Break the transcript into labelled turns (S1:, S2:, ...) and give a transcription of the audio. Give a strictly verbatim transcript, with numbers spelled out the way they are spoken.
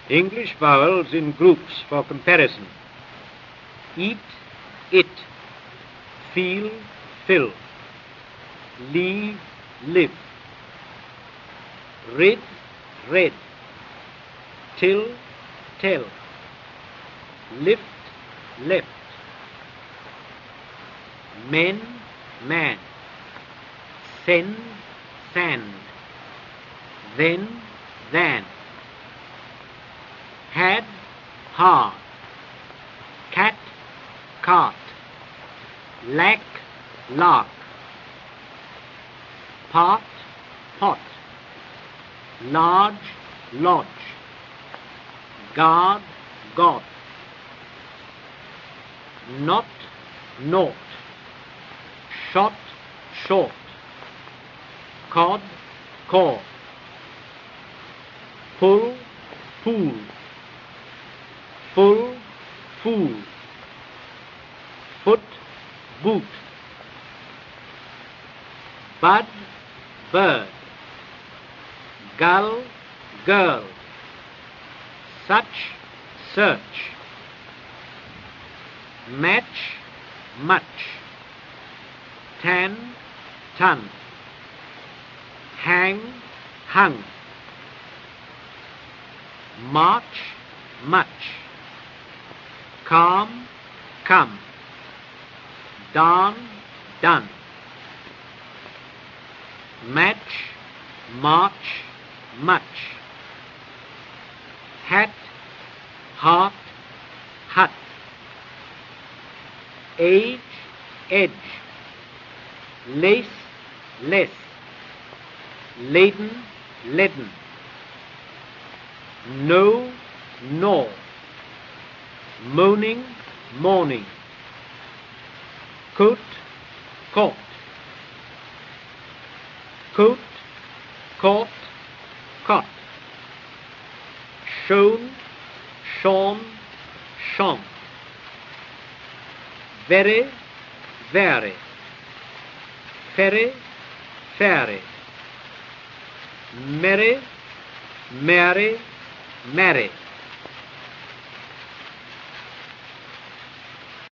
S1: English vowels in groups for comparison. Eat, it. Feel, fill. Leave, live. Rid, read. Till, tell. Lift, left. Men, man. Send, sand. Then, than. Had, hard. Cat, cart. Lack, lark. Pot, pot. Large, lodge. Guard, God. Not, naught. Shot, short. Cod, cord. Pull, pool. Full, fool. Foot, boot. Bud, bird. Gull, girl. Such, search. Match, much. Tan, ton. Hang, hung. March, much. Calm, come. Darn, done. Match, march, much. Hat, heart, hut. Age, edge. Lace, less. Laden, leaden. No, nor. Moaning, morning. Coat, caught. Coat, caught, caught. Shown, shone, shone. Very, very. Ferry, fairy. Merry, merry, marry.